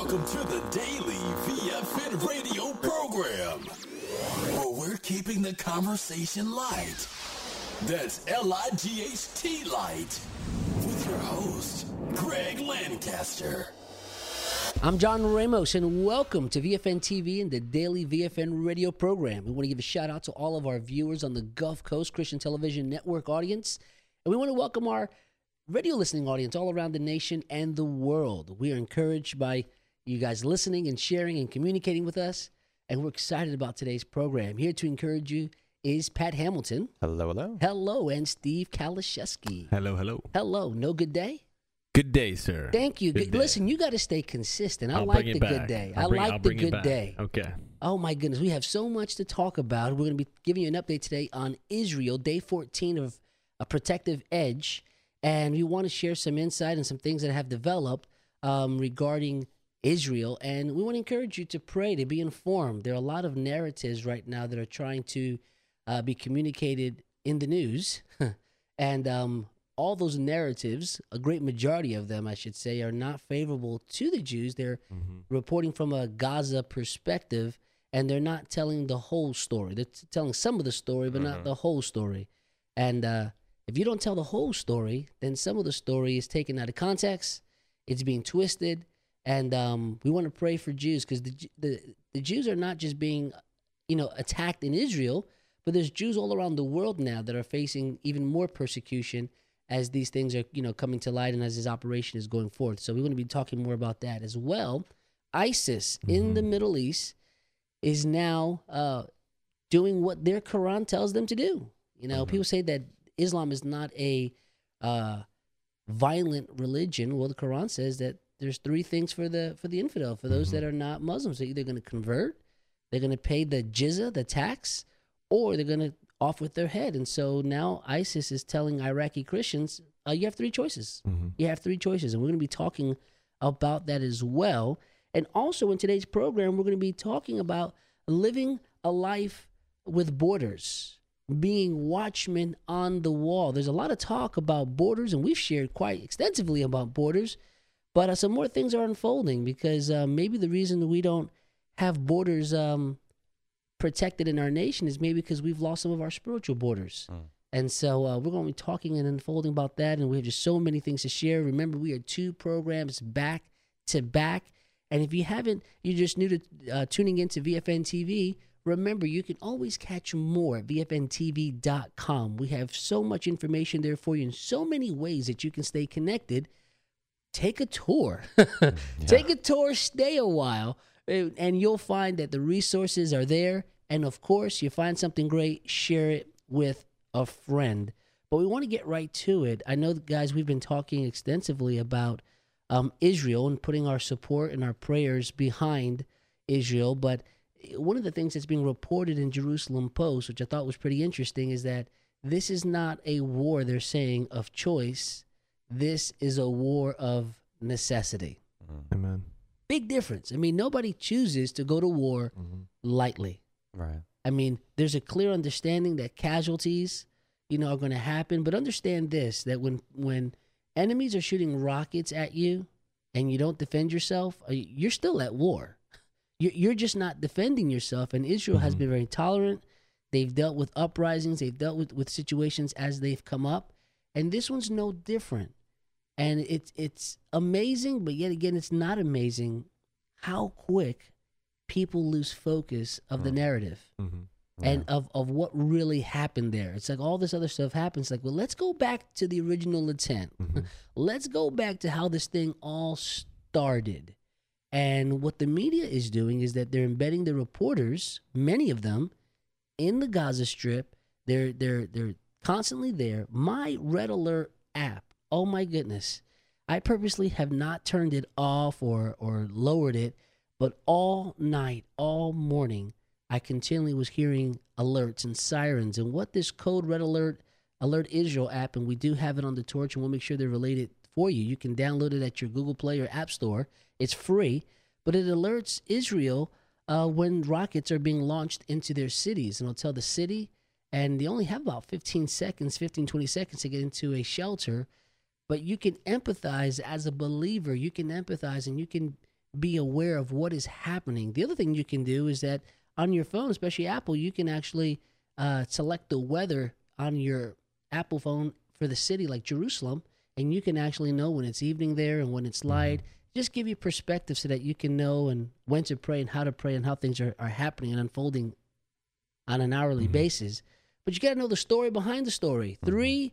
Welcome to the Daily VFN radio program, where we're keeping the conversation light. That's L-I-G-H-T light. With your host, Greg Lancaster. I'm John Ramos, and welcome to VFN TV and the Daily VFN radio program. We want to give a shout out to all of our viewers on the Gulf Coast Christian Television Network audience, and we want to welcome our radio listening audience all around the nation and the world. We are encouraged by you guys listening and sharing and communicating with us, and we're excited about today's program. Here to encourage you is Pat Hamilton. Hello, hello. Hello, and Steve Kalashewski. Hello, hello. Hello. No good day? Good day, sir. Thank you. Good day. Listen, you got to stay consistent. I I'll like bring the it back. good day. I'll like the bring it good back. day. Okay. Oh, my goodness. We have so much to talk about. We're going to be giving you an update today on Israel, day 14 of A Protective Edge. And we want to share some insight and some things that have developed regarding Israel. And we want to encourage you to pray, to be informed. There are a lot of narratives right now that are trying to be communicated in the news. And all those narratives, a great majority of them, I should say, are not favorable to the Jews. They're reporting from a Gaza perspective, and they're not telling the whole story. They're telling some of the story, but not the whole story. And if you don't tell the whole story, then some of the story is taken out of context. It's being twisted. And we want to pray for Jews, because the Jews are not just being, attacked in Israel, but there's Jews all around the world now that are facing even more persecution as these things are, coming to light and as this operation is going forth. So we're going to be talking more about that as well. ISIS in the Middle East is now doing what their Quran tells them to do. People say that Islam is not a violent religion. Well, the Quran says that there's three things for the infidel, for those that are not Muslims. They're either going to convert, they're going to pay the jizya, the tax, or they're going to off with their head. And so now ISIS is telling Iraqi Christians, you have three choices. You have three choices. And we're going to be talking about that as well. And also in today's program, we're going to be talking about living a life with borders, being watchmen on the wall. There's a lot of talk about borders, and we've shared quite extensively about borders. But some more things are unfolding, because maybe the reason that we don't have borders protected in our nation is maybe because we've lost some of our spiritual borders. And so we're going to be talking and unfolding about that, and we have just so many things to share. Remember, we are 2 programs back to back. And if you're just new to tuning into VFN TV, remember, you can always catch more at VFNTV.com. We have so much information there for you in so many ways that you can stay connected. Take a tour. Take a tour, stay a while, and you'll find that the resources are there. And, of course, you find something great, share it with a friend. But we want to get right to it. I know, guys, we've been talking extensively about Israel and putting our support and our prayers behind Israel. But one of the things that's being reported in Jerusalem Post, which I thought was pretty interesting, is that this is not a war, they're saying, of choice. This is a war of necessity. Amen. Big difference. I mean, nobody chooses to go to war lightly. Right. I mean, there's a clear understanding that casualties, are going to happen. But understand this, that when enemies are shooting rockets at you and you don't defend yourself, you're still at war. You're just not defending yourself. And Israel has been very tolerant. They've dealt with uprisings. They've dealt with situations as they've come up. And this one's no different. And it's amazing, but yet again, it's not amazing how quick people lose focus of the narrative and of what really happened there. It's like all this other stuff happens. Like, well, let's go back to the original intent. Let's go back to how this thing all started. And what the media is doing is that they're embedding the reporters, many of them, in the Gaza Strip. They're constantly there. My Red Alert app, oh my goodness, I purposely have not turned it off or lowered it, but all night, all morning, I continually was hearing alerts and sirens. And what this code Red Alert Israel app, and we do have it on the Torch, and we'll make sure they're related for you. You can download it at your Google Play or App Store. It's free, but it alerts Israel when rockets are being launched into their cities. And it'll tell the city, and they only have about 20 seconds to get into a shelter. But you can empathize as a believer. You can empathize, and you can be aware of what is happening. The other thing you can do is that on your phone, especially Apple, you can actually select the weather on your Apple phone for the city like Jerusalem, and you can actually know when it's evening there and when it's light. Just give you perspective so that you can know and when to pray and how things are happening and unfolding on an hourly basis. But you got to know the story behind the story. Three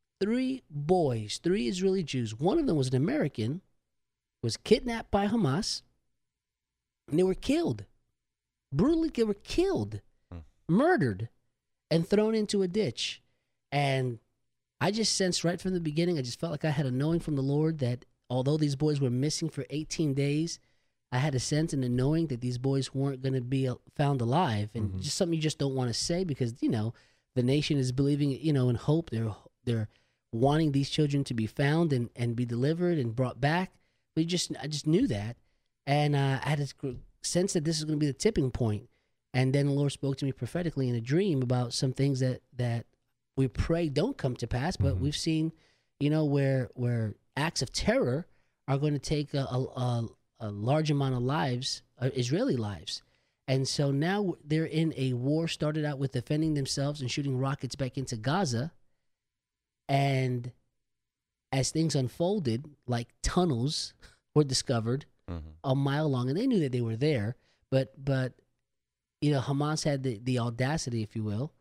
boys, 3 Israeli Jews. One of them was an American, was kidnapped by Hamas, and they were killed. Brutally, they were killed, murdered, and thrown into a ditch. And I just sensed right from the beginning, I just felt like I had a knowing from the Lord that although these boys were missing for 18 days, I had a sense and a knowing that these boys weren't going to be found alive. And just something you just don't want to say because, the nation is believing, in hope. They're wanting these children to be found and be delivered and brought back. But I just knew that. And I had a sense that this is going to be the tipping point. And then the Lord spoke to me prophetically in a dream about some things that we pray don't come to pass. But we've seen, where acts of terror are going to take a large amount of lives, Israeli lives. And so now they're in a war, started out with defending themselves and shooting rockets back into Gaza. And as things unfolded, like tunnels were discovered a mile long, and they knew that they were there. But Hamas had the audacity, if you will,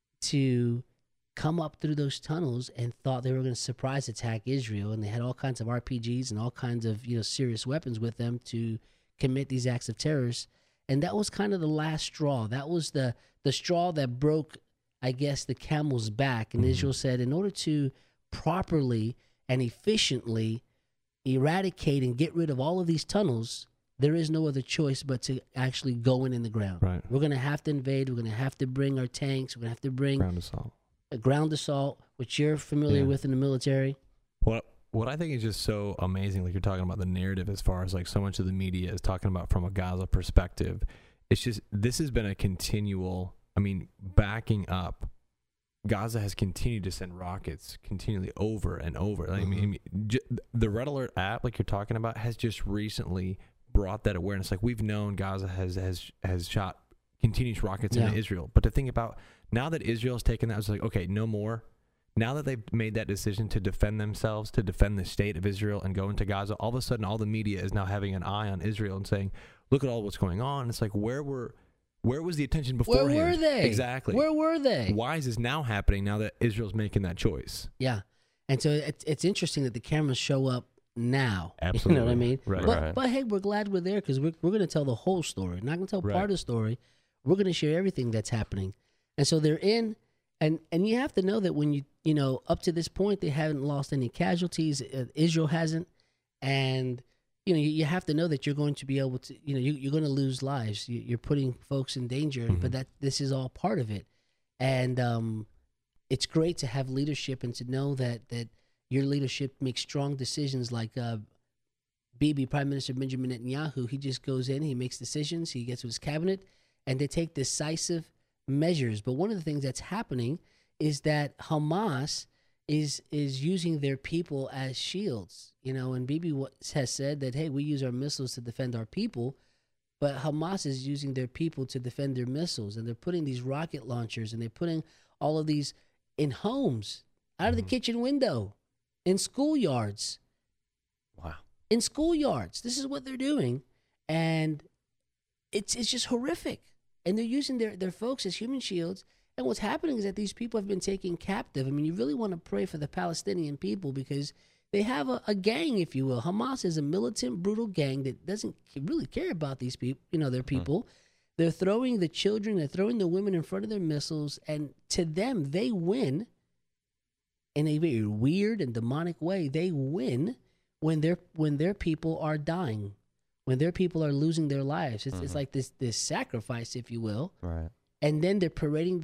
to come up through those tunnels and thought they were going to surprise attack Israel. And they had all kinds of RPGs and all kinds of serious weapons with them to commit these acts of terrorists. And that was kind of the last straw. That was the straw that broke, I guess, the camel's back. And Israel said, in order to properly and efficiently eradicate and get rid of all of these tunnels, there is no other choice but to actually go in the ground. Right. We're going to have to invade. We're going to have to bring our tanks. We're going to have to bring ground assault, which you're familiar with in the military. What I think is just so amazing, like you're talking about the narrative as far as like so much of the media is talking about from a Gaza perspective. It's just, this has been a continual, backing up. Gaza has continued to send rockets continually over and over. The Red Alert app, like you're talking about, has just recently brought that awareness. Like we've known Gaza has shot continuous rockets into Israel. But to think about now that Israel's taken that, it's like, okay, no more. Now that they've made that decision to defend themselves, to defend the state of Israel and go into Gaza, all of a sudden all the media is now having an eye on Israel and saying, look at all what's going on. It's like, where was the attention beforehand? Where were they? Exactly. Where were they? Why is this now happening now that Israel's making that choice? Yeah. And so it's interesting that the cameras show up now. Absolutely. You know what I mean? Right. But hey, we're glad we're there because we're going to tell the whole story. Not going to tell part of the story. We're going to share everything that's happening. And so they're in, and you have to know that when you up to this point, they haven't lost any casualties. Israel hasn't. And, you have to know that you're going to be able to, you're going to lose lives. You're putting folks in danger, but this is all part of it. And it's great to have leadership and to know that your leadership makes strong decisions like Bibi, Prime Minister Benjamin Netanyahu. He just goes in, he makes decisions, he gets with his cabinet, and they take decisive measures. But one of the things that's happening is that Hamas is using their people as shields, and Bibi has said that, hey, we use our missiles to defend our people, but Hamas is using their people to defend their missiles, and they're putting these rocket launchers and they're putting all of these in homes, out of the kitchen window, in schoolyards. Wow. In schoolyards. This is what they're doing, and it's just horrific. And they're using their folks as human shields. And what's happening is that these people have been taken captive. I mean, you really want to pray for the Palestinian people because they have a gang, if you will. Hamas is a militant, brutal gang that doesn't really care about these people, their people. They're throwing the children, they're throwing the women in front of their missiles. And to them, they win in a very weird and demonic way. They win when their people are dying, when their people are losing their lives. It's like this sacrifice, if you will. Right. And then they're parading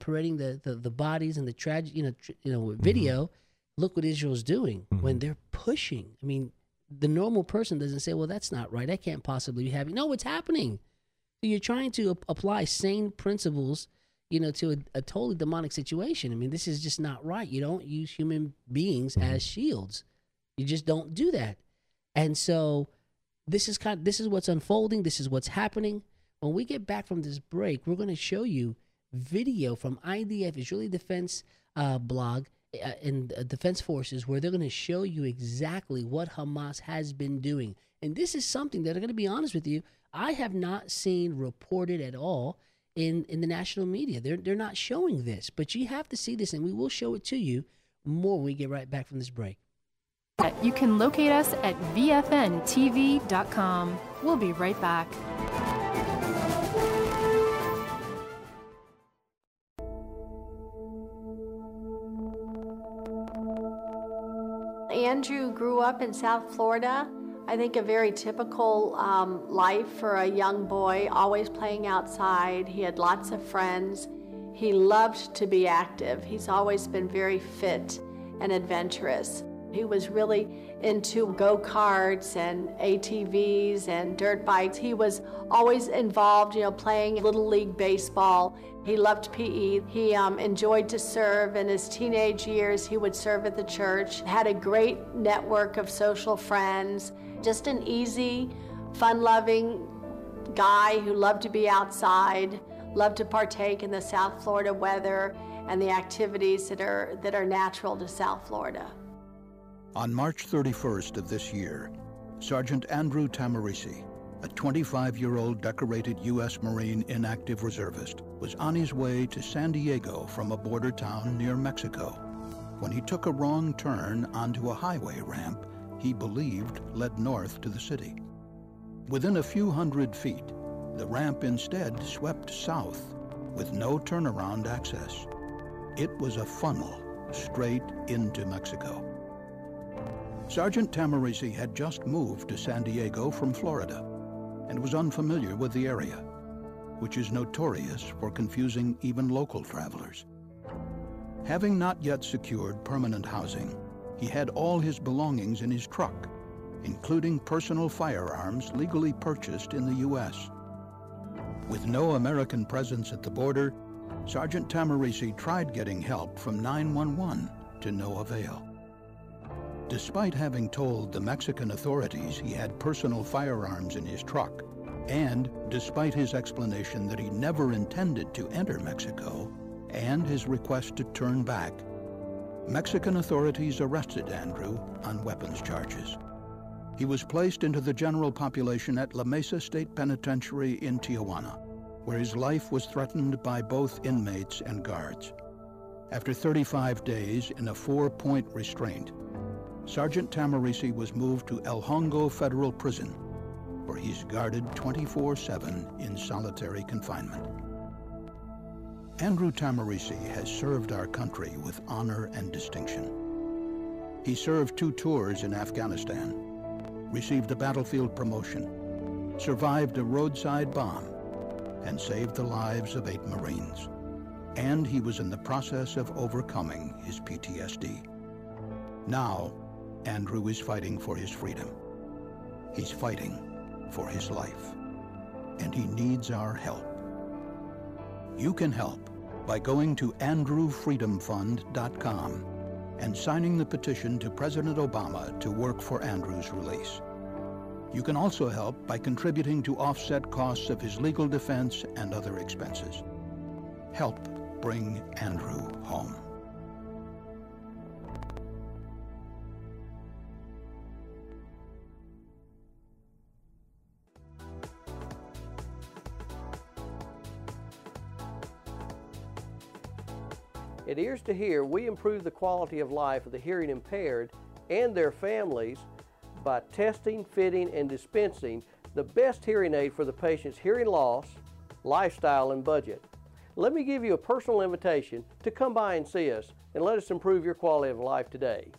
the bodies and the tragic, video. Look what Israel's doing when they're pushing. I mean, the normal person doesn't say, well, that's not right. That can't possibly be happening. No, it's happening. So you're trying to apply sane principles, to a totally demonic situation. I mean, this is just not right. You don't use human beings as shields. You just don't do that. And so this is what's unfolding. This is what's happening. When we get back from this break, we're going to show you video from IDF, Israeli Defense blog, and Defense Forces, where they're going to show you exactly what Hamas has been doing. And this is something that, I'm going to be honest with you, I have not seen reported at all in the national media. They're not showing this, but you have to see this, and we will show it to you more when we get right back from this break. You can locate us at vfntv.com. We'll be right back. Andrew grew up in South Florida. I think a very typical life for a young boy, always playing outside. He had lots of friends. He loved to be active. He's always been very fit and adventurous. He was really into go-karts and ATVs and dirt bikes. He was always involved, playing Little League baseball. He loved PE. He enjoyed to serve. In his teenage years, he would serve at the church. Had a great network of social friends. Just an easy, fun-loving guy who loved to be outside, loved to partake in the South Florida weather and the activities that are natural to South Florida. On March 31st of this year, Sergeant Andrew Tamarisi, a 25-year-old decorated U.S. Marine inactive reservist, was on his way to San Diego from a border town near Mexico when he took a wrong turn onto a highway ramp he believed led north to the city. Within a few hundred feet, the ramp instead swept south with no turnaround access. It was a funnel straight into Mexico. Sergeant Tamarisi had just moved to San Diego from Florida and was unfamiliar with the area, which is notorious for confusing even local travelers. Having not yet secured permanent housing, he had all his belongings in his truck, including personal firearms legally purchased in the U.S. With no American presence at the border, Sergeant Tamarisi tried getting help from 911 to no avail. Despite having told the Mexican authorities he had personal firearms in his truck, and despite his explanation that he never intended to enter Mexico, and his request to turn back, Mexican authorities arrested Andrew on weapons charges. He was placed into the general population at La Mesa State Penitentiary in Tijuana, where his life was threatened by both inmates and guards. After 35 days in a 4-point restraint, Sergeant Tamarisi was moved to El Hongo Federal Prison, where he's guarded 24/7 in solitary confinement. Andrew Tamarisi has served our country with honor and distinction. He served 2 tours in Afghanistan, received a battlefield promotion, survived a roadside bomb, and saved the lives of 8 Marines. And he was in the process of overcoming his PTSD. Now, Andrew is fighting for his freedom. He's fighting for his life, and he needs our help. You can help by going to andrewfreedomfund.com and signing the petition to President Obama to work for Andrew's release. You can also help by contributing to offset costs of his legal defense and other expenses. Help bring Andrew home. At Ears to Hear, we improve the quality of life of the hearing impaired and their families by testing, fitting, and dispensing the best hearing aid for the patient's hearing loss, lifestyle, and budget. Let me give you a personal invitation to come by and see us and let us improve your quality of life today.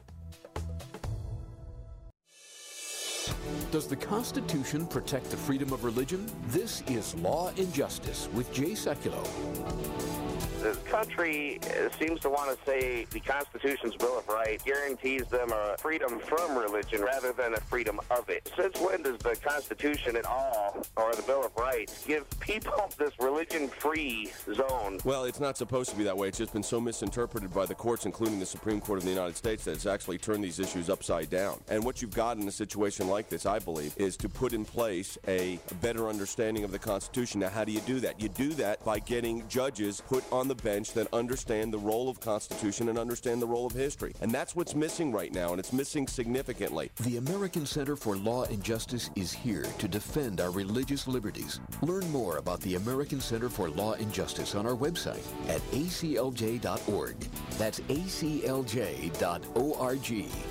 Does the Constitution protect the freedom of religion? This is Law and Justice with Jay Sekulow. the country seems to want to say the Constitution's Bill of Rights guarantees them a freedom from religion rather than a freedom of it. Since when does the Constitution at all, or the Bill of Rights, give people this religion-free zone? Well, it's not supposed to be that way. It's just been so misinterpreted by the courts, including the Supreme Court of the United States, that it's actually turned these issues upside down. And what you've got in a situation like this, I believe, is to put in place a better understanding of the Constitution. Now, how do you do that? You do that by getting judges put on the bench that understand the role of Constitution and understand the role of history. And that's what's missing right now, and it's missing significantly. The American Center for Law and Justice is here to defend our religious liberties. Learn more about the American Center for Law and Justice on our website at aclj.org. That's aclj.org.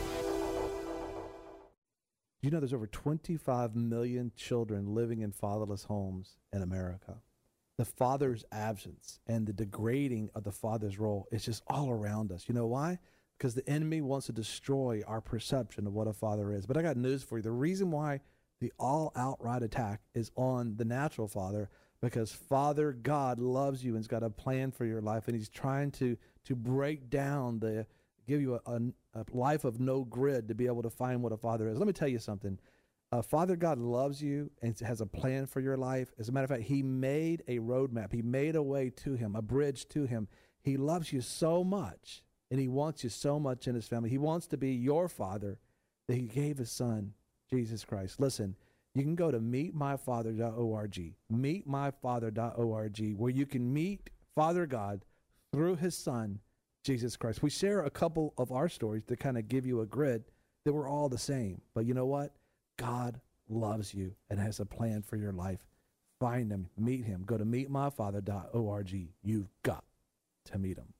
You know, there's over 25 million children living in fatherless homes in America. The father's absence and the degrading of the father's role is just all around us. You know why? Because the enemy wants to destroy our perception of what a father is. But I got news for you. The reason why the all-outright attack is on the natural father, because Father God loves you and has got a plan for your life, and he's trying to break down give you a life of no grid to be able to find what a father is. Let me tell you something. Father God loves you and has a plan for your life. As a matter of fact, he made a roadmap. He made a way to him, a bridge to him. He loves you so much, and he wants you so much in his family. He wants to be your father, that he gave his son, Jesus Christ. Listen, you can go to meetmyfather.org, meetmyfather.org, where you can meet Father God through his son, Jesus Christ. We share a couple of our stories to kind of give you a grid that we're all the same. But you know what? God loves you and has a plan for your life. Find him, meet him. Go to meetmyfather.org. You've got to meet him.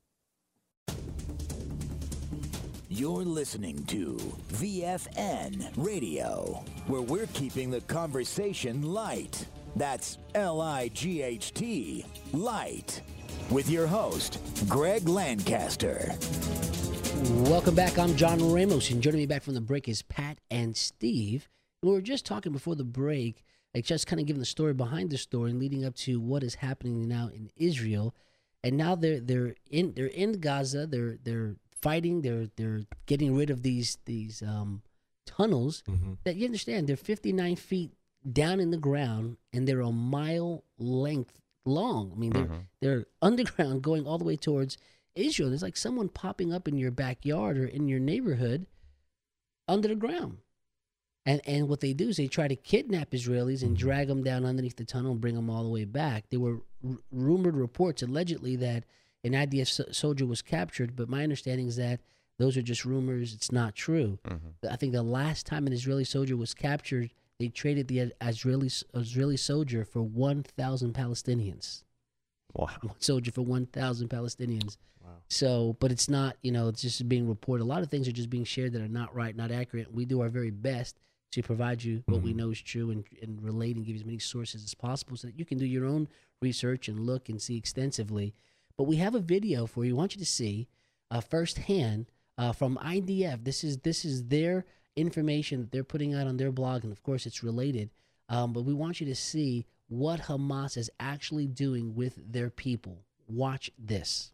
You're listening to VFN Radio, where we're keeping the conversation light. That's L-I-G-H-T, light. With your host, Greg Lancaster. Welcome back. I'm John Ramos, and joining me back from the break is Pat and Steve. And we were just talking before the break, like just kind of giving the story behind the story and leading up to what is happening now in Israel. And now they're in Gaza. They're fighting. They're getting rid of these tunnels that, you understand, they're 59 feet down in the ground and they're a mile length long. I mean, they're underground going all the way towards Israel. There's like someone popping up in your backyard or in your neighborhood under the ground. And what they do is they try to kidnap Israelis and drag them down underneath the tunnel and bring them all the way back. There were rumored reports allegedly that an IDF soldier was captured, but my understanding is that those are just rumors. It's not true. I think the last time an Israeli soldier was captured, they traded the Israeli soldier for 1,000 Palestinians. Wow. One soldier for 1,000 Palestinians. Wow. So, but it's not, it's just being reported. A lot of things are just being shared that are not right, not accurate. We do our very best to provide you what we know is true and relate and give you as many sources as possible so that you can do your own research and look and see extensively. But we have a video for you. I want you to see firsthand from IDF. This is their information that they're putting out on their blog, and of course it's related. But we want you to see what Hamas is actually doing with their people. Watch this.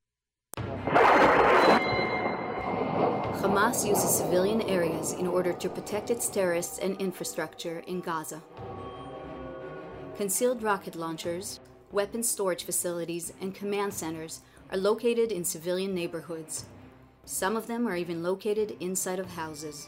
Hamas uses civilian areas in order to protect its terrorists and infrastructure in Gaza. Concealed rocket launchers, weapons storage facilities, and command centers are located in civilian neighborhoods. Some of them are even located inside of houses.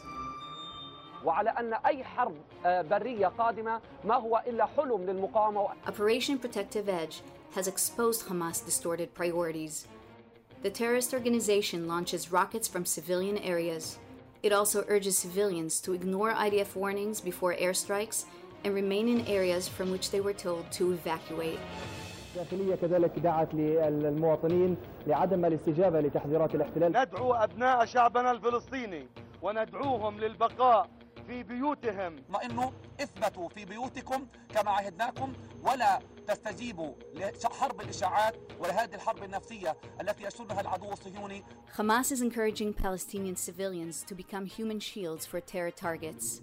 Operation Protective Edge has exposed Hamas' distorted priorities. The terrorist organization launches rockets from civilian areas. It also urges civilians to ignore IDF warnings before airstrikes and remain in areas from which they were told to evacuate. الداخلية كذلك دعت للمواطنين لعدم الاستجابة لتحذيرات الاحتلال. ندعو أبناء شعبنا الفلسطيني وندعوهم للبقاء في بيوتهم. ما إنه اثبتوا في بيوتكم كما عهدناكم ولا تستجيبوا لحرب الإشاعات ولهذه الحرب النفسية التي يشنها العدو الصهيوني. Hamas is encouraging Palestinian civilians to become human shields for terror targets.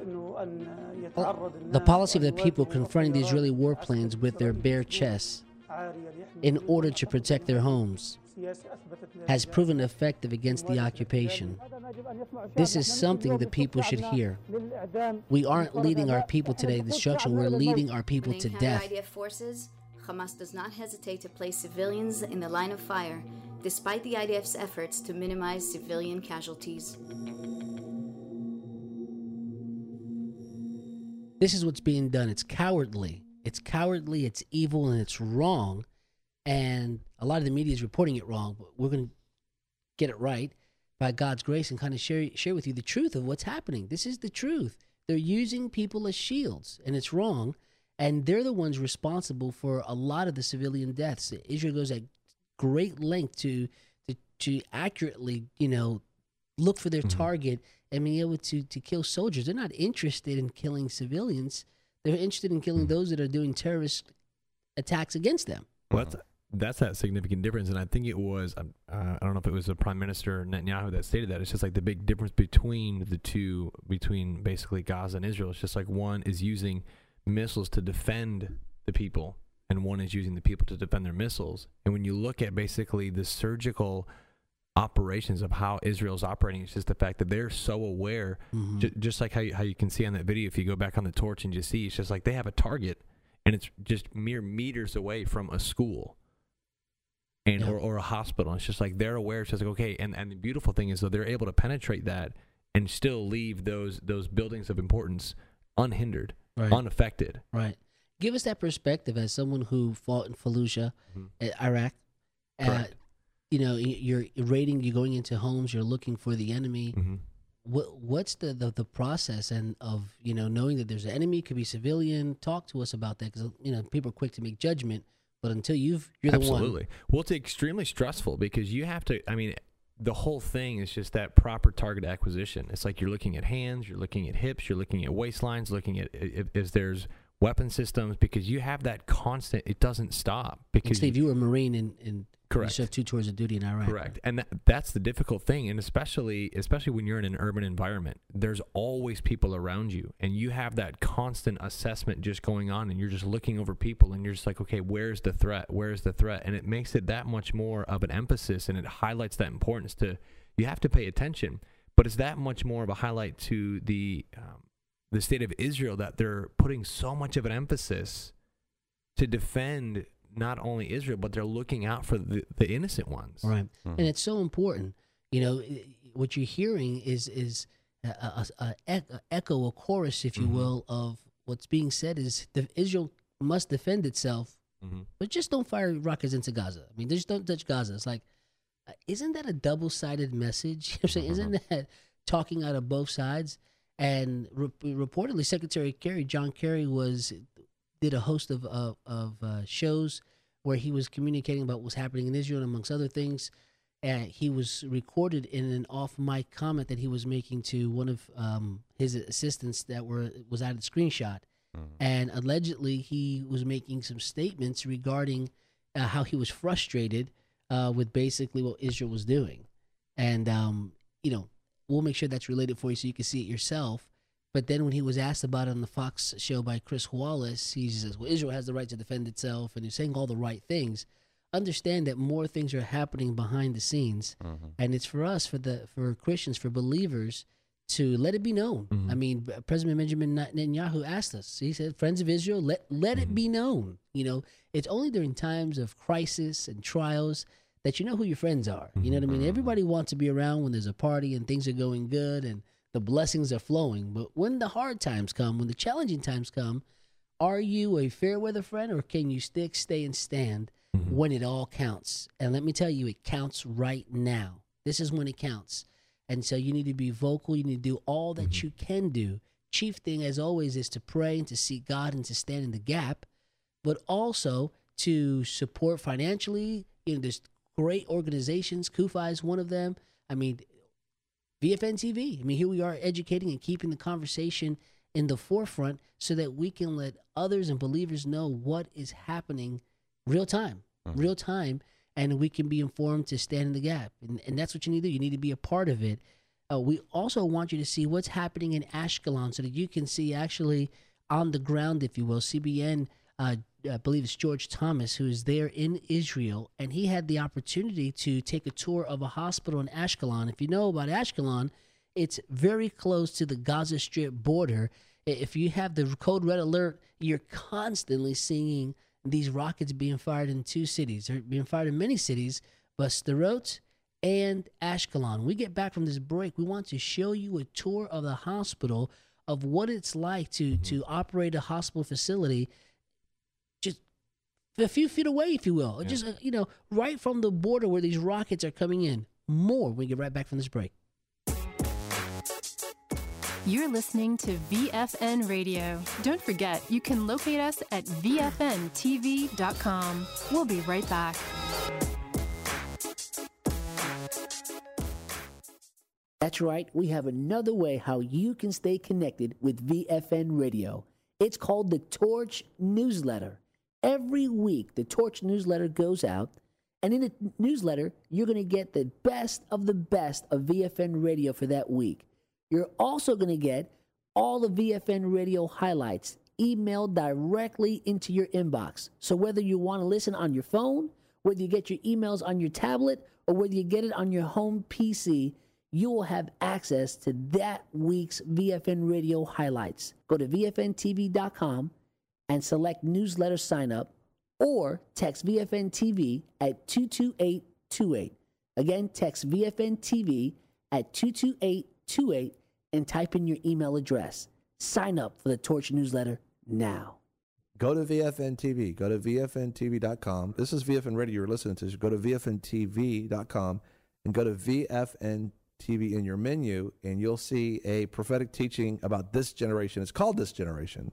The policy of the people confronting the Israeli warplanes with their bare chests in order to protect their homes has proven effective against the occupation. This is something that people should hear. We aren't leading our people today to destruction, we're leading our people to death. IDF forces, Hamas does not hesitate to place civilians in the line of fire, despite the IDF's efforts to minimize civilian casualties. This is what's being done. It's cowardly. It's cowardly, it's evil, and it's wrong. And a lot of the media is reporting it wrong, but we're going to get it right by God's grace and kind of share with you the truth of what's happening. This is the truth. They're using people as shields, and it's wrong. And they're the ones responsible for a lot of the civilian deaths. Israel goes at great length to accurately, look for their target and be able to kill soldiers. They're not interested in killing civilians. They're interested in killing those that are doing terrorist attacks against them. Well, that's that significant difference. And I think it was, I don't know if it was the Prime Minister Netanyahu that stated that. It's just like the big difference between the two, between basically Gaza and Israel. It's just like one is using missiles to defend the people, and one is using the people to defend their missiles. And when you look at basically the surgical operations of how Israel's operating, it's just the fact that they're so aware, just like how you can see on that video, if you go back on the torch and just see, it's just like they have a target, and it's just mere meters away from a school and or a hospital. It's just like they're aware. It's just like, okay, and the beautiful thing is, though, they're able to penetrate that and still leave those buildings of importance unhindered, unaffected. Right. Give us that perspective as someone who fought in Fallujah, Iraq. You're raiding, you're going into homes, you're looking for the enemy. What's the process and of knowing that there's an enemy, could be civilian? Talk to us about that, because people are quick to make judgment, but until you're the one. Absolutely. Well, it's extremely stressful because you have to. I mean, the whole thing is just that proper target acquisition. It's like you're looking at hands, you're looking at hips, you're looking at waistlines, looking at if there's weapon systems, because you have that constant. It doesn't stop. Because and Steve, you were a Marine and correct. You served 2 tours of duty in Iraq. Correct, and that's the difficult thing, and especially when you're in an urban environment, there's always people around you, and you have that constant assessment just going on, and you're just looking over people, and you're just like, okay, where's the threat? Where's the threat? And it makes it that much more of an emphasis, and it highlights that importance to you have to pay attention. But it's that much more of a highlight to the state of Israel that they're putting so much of an emphasis to defend not only Israel, but they're looking out for the innocent ones. Right. And it's so important. What you're hearing is a echo, a chorus, if you will, of what's being said is Israel must defend itself, but just don't fire rockets into Gaza. I mean, just don't touch Gaza. It's like, isn't that a double-sided message? Isn't that talking out of both sides? And reportedly, Secretary Kerry, John Kerry, did a host of shows where he was communicating about what's happening in Israel, and amongst other things. He was recorded in an off-mic comment that he was making to one of his assistants that was out of screenshot. And allegedly, he was making some statements regarding how he was frustrated with basically what Israel was doing. And, we'll make sure that's related for you so you can see it yourself. But then when he was asked about it on the Fox show by Chris Wallace, he says, well, Israel has the right to defend itself, and he's saying all the right things. Understand that more things are happening behind the scenes, and it's for us, for Christians, for believers, to let it be known. I mean, President Benjamin Netanyahu asked us, he said, friends of Israel, let it be known. It's only during times of crisis and trials that you know who your friends are. You know what I mean? Everybody wants to be around when there's a party and things are going good and the blessings are flowing. But when the hard times come, when the challenging times come, are you a fair weather friend, or can you stay and stand when it all counts? And let me tell you, it counts right now. This is when it counts. And so you need to be vocal. You need to do all that you can do. Chief thing, as always, is to pray and to seek God and to stand in the gap, but also to support financially. There's great organizations. Kufa is one of them. I mean, VFN TV. I mean, here we are educating and keeping the conversation in the forefront so that we can let others and believers know what is happening real time, and we can be informed to stand in the gap. And that's what you need to do. You need to be a part of it. We also want you to see what's happening in Ashkelon so that you can see actually on the ground, if you will. CBN I believe it's George Thomas, who is there in Israel, and he had the opportunity to take a tour of a hospital in Ashkelon. If you know about Ashkelon, it's very close to the Gaza Strip border. If you have the code red alert, you're constantly seeing these rockets being fired in two cities. They're being fired in many cities, but Sderot and Ashkelon. When we get back from this break, we want to show you a tour of the hospital, of what it's like to operate a hospital facility just a few feet away, if you will. Just, right from the border where these rockets are coming in. More when we get right back from this break. You're listening to VFN Radio. Don't forget, you can locate us at VFNTV.com. We'll be right back. That's right. We have another way how you can stay connected with VFN Radio. It's called the Torch Newsletter. Every week, the Torch Newsletter goes out, and in the newsletter, you're going to get the best of VFN Radio for that week. You're also going to get all the VFN Radio highlights emailed directly into your inbox. So whether you want to listen on your phone, whether you get your emails on your tablet, or whether you get it on your home PC, you will have access to that week's VFN Radio highlights. Go to VFNTV.com and select newsletter sign up, or text VFN TV at 22828. Again, text VFN TV at 22828 and type in your email address. Sign up for the Torch newsletter now. Go to VFN TV. Go to VFNTV.com. This is VFN Radio you're listening to. So go to VFNTV.com and go to VFN TV in your menu, and you'll see a prophetic teaching about this generation. It's called This Generation.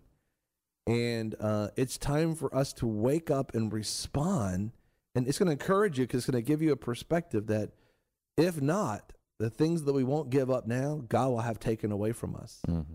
And it's time for us to wake up and respond. And it's going to encourage you, because it's going to give you a perspective that, if not, the things that we won't give up now, God will have taken away from us. Mm-hmm.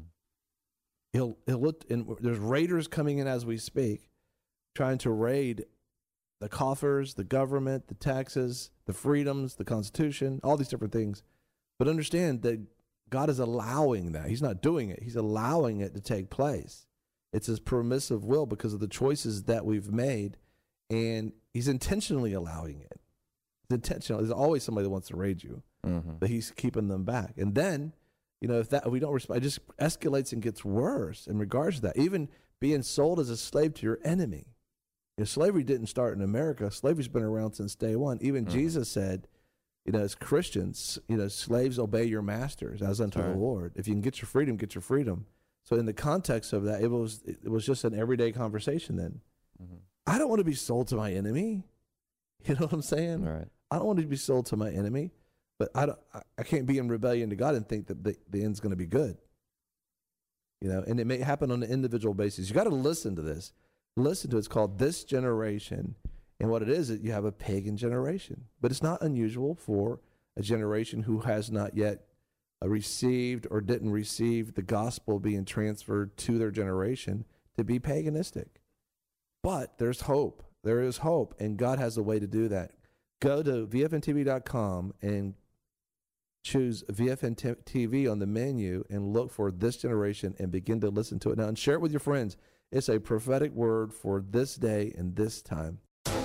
He'll look, and there's raiders coming in as we speak, trying to raid the coffers, the government, the taxes, the freedoms, the Constitution, all these different things. But understand that God is allowing that. He's not doing it. He's allowing it to take place. It's his permissive will because of the choices that we've made, and he's intentionally allowing it. It's intentional. There's always somebody that wants to raid you, but he's keeping them back. And then, if we don't respond, it just escalates and gets worse in regards to that. Even being sold as a slave to your enemy. Slavery didn't start in America. Slavery's been around since day one. Even Jesus said, as Christians, slaves obey your masters as unto the Lord. If you can get your freedom, get your freedom. So in the context of that, it was just an everyday conversation then. Mm-hmm. I don't want to be sold to my enemy. You know what I'm saying? Right. I don't want to be sold to my enemy, but I can't be in rebellion to God and think that the end's going to be good. And it may happen on an individual basis. You got to listen to this. Listen to it. It's called This Generation. And what it is you have a pagan generation. But it's not unusual for a generation who has not yet received or didn't receive the gospel being transferred to their generation to be paganistic. But there's hope. There is hope, and God has a way to do that. Go to VFNTV.com and choose VFN TV on the menu and look for This Generation and begin to listen to it now and share it with your friends. It's a prophetic word for this day and this time.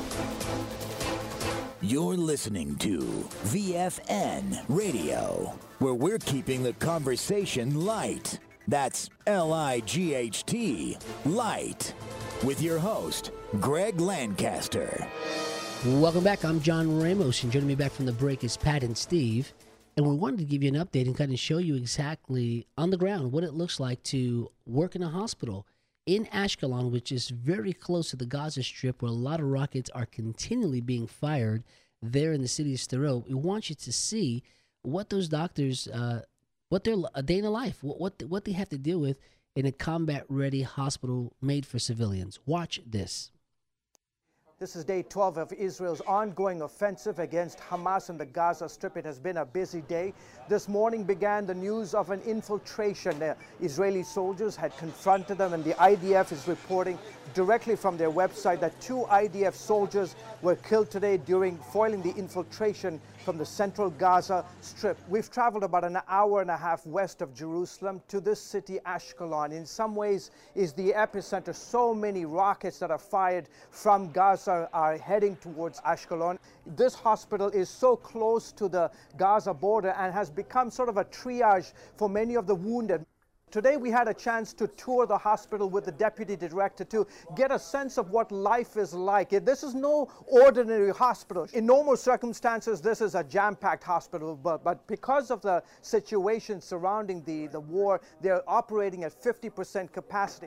You're listening to VFN Radio, where we're keeping the conversation light. That's L-I-G-H-T, light. With your host, Greg Lancaster. Welcome back. I'm John Ramos, and joining me back from the break is Pat and Steve. And we wanted to give you an update and kind of show you exactly on the ground what it looks like to work in a hospital in Ashkelon, which is very close to the Gaza Strip, where a lot of rockets are continually being fired there in the city of Sderot. We want you to see what those doctors, what their a day in the life, what they have to deal with in a combat-ready hospital made for civilians. Watch this. This is day 12 of Israel's ongoing offensive against Hamas in the Gaza Strip. It has been a busy day. This morning began the news of an infiltration. The Israeli soldiers had confronted them, and the IDF is reporting directly from their website that 2 IDF soldiers were killed today during foiling the infiltration from the central Gaza Strip. We've traveled about an hour and a half west of Jerusalem to this city, Ashkelon. In some ways is the epicenter. So many rockets that are fired from Gaza are heading towards Ashkelon. This hospital is so close to the Gaza border and has become sort of a triage for many of the wounded. Today we had a chance to tour the hospital with the deputy director to get a sense of what life is like. This is no ordinary hospital. In normal circumstances, this is a jam-packed hospital, but because of the situation surrounding the war, they're operating at 50% capacity.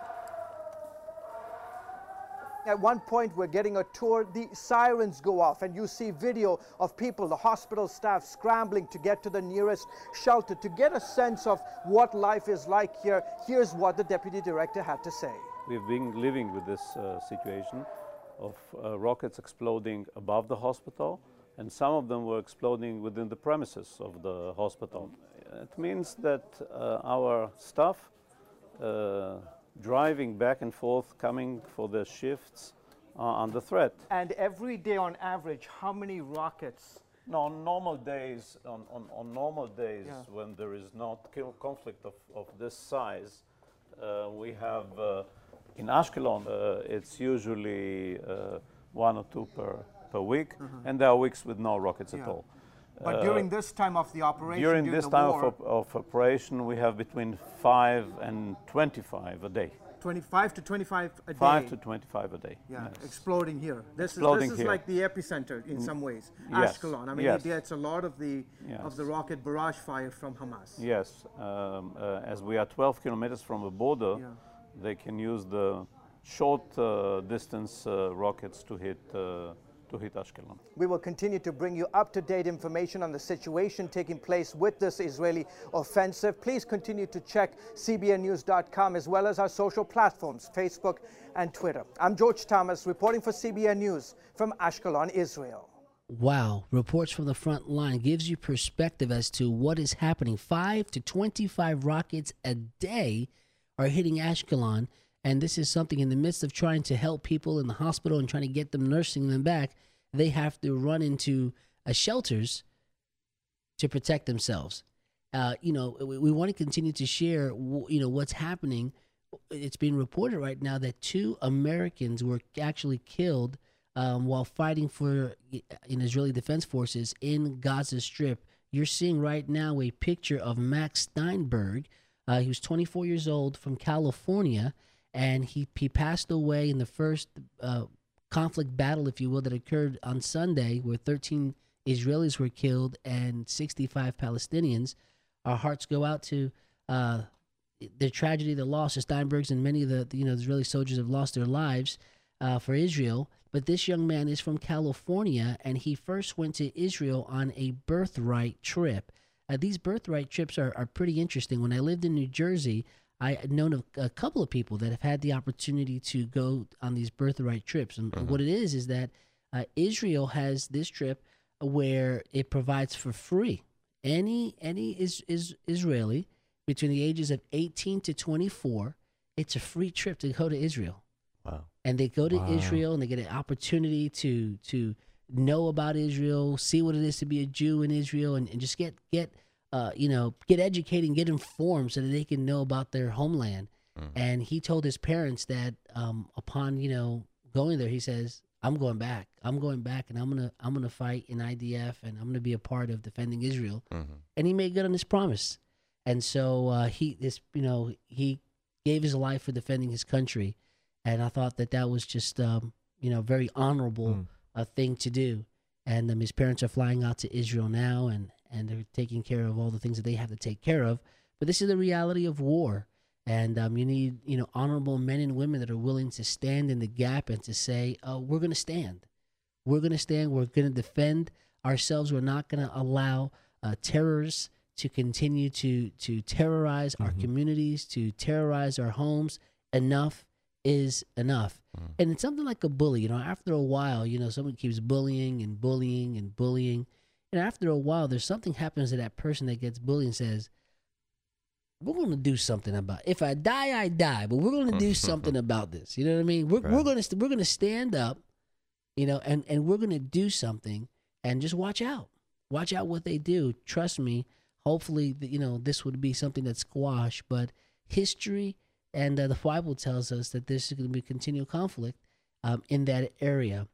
At one point, we're getting a tour, the sirens go off, and you see video of people, the hospital staff, scrambling to get to the nearest shelter. To get a sense of what life is like here, here's what the deputy director had to say. We've been living with this situation of rockets exploding above the hospital, and some of them were exploding within the premises of the hospital. It means that our staff driving back and forth, coming for their shifts, under threat. And every day on average, how many rockets? No, on normal days, on normal days, yeah, when there is not conflict of this size, we have, in Ashkelon, it's usually 1 or 2 per week, and there are weeks with no rockets at all. But during this time of the operation, during this time of operation, we have between 5 and 25 a day. 25 to 25 a day? 5 to 25 a day. Yeah, yes. Exploding here. This is here. like the epicenter in some ways. Yes. Ashkelon. I mean, yes, it gets a lot of the rocket barrage fire from Hamas. Yes. As we are 12 kilometers from the border, they can use the short distance rockets to hit Ashkelon. We will continue to bring you up-to-date information on the situation taking place with this Israeli offensive. Please continue to check cbnnews.com as well as our social platforms, Facebook and Twitter. I'm George Thomas reporting for CBN News from Ashkelon, Israel. Wow. Reports from the front line gives you perspective as to what is happening. 5 to 25 rockets a day are hitting Ashkelon. And this is something in the midst of trying to help people in the hospital and trying to get them, nursing them back, they have to run into shelters to protect themselves. We want to continue to share, what's happening. It's being reported right now that 2 Americans were actually killed while fighting for Israeli Defense Forces in Gaza Strip. You're seeing right now a picture of Max Steinberg. He was 24 years old from California. And he passed away in the first conflict battle, if you will, that occurred on Sunday, where 13 Israelis were killed and 65 Palestinians. Our hearts go out to the tragedy, the loss of Steinbergs, and many of the Israeli soldiers have lost their lives for Israel. But this young man is from California, and he first went to Israel on a birthright trip. These birthright trips are pretty interesting. When I lived in New Jersey, I had known a couple of people that have had the opportunity to go on these birthright trips. And what it is that Israel has this trip where it provides for free. Any Israeli between the ages of 18 to 24, it's a free trip to go to Israel. Wow. And they go to Israel and they get an opportunity to know about Israel, see what it is to be a Jew in Israel, and just get educated and get informed so that they can know about their homeland. And he told his parents that upon going there, he says, I'm going back, and I'm gonna fight in IDF, and I'm gonna be a part of defending Israel. And he made good on his promise. And so he gave his life for defending his country. And I thought that was just very honorable thing to do. And his parents are flying out to Israel now, and they're taking care of all the things that they have to take care of. But this is the reality of war. And you need, honorable men and women that are willing to stand in the gap and to say, we're going to stand. We're going to stand. We're going to defend ourselves. We're not going to allow terrorists to continue to terrorize our communities, to terrorize our homes. Enough is enough. And it's something like a bully. After a while, someone keeps bullying and bullying and bullying. And after a while, there's something happens to that person that gets bullied and says, we're going to do something about it. If I die, I die, but we're going to do something about this. You know what I mean? We're going to stand up, and we're going to do something, and just watch out. Watch out what they do. Trust me. Hopefully, this would be something that's squashed. But history and the Bible tells us that there's going to be continual conflict in that area.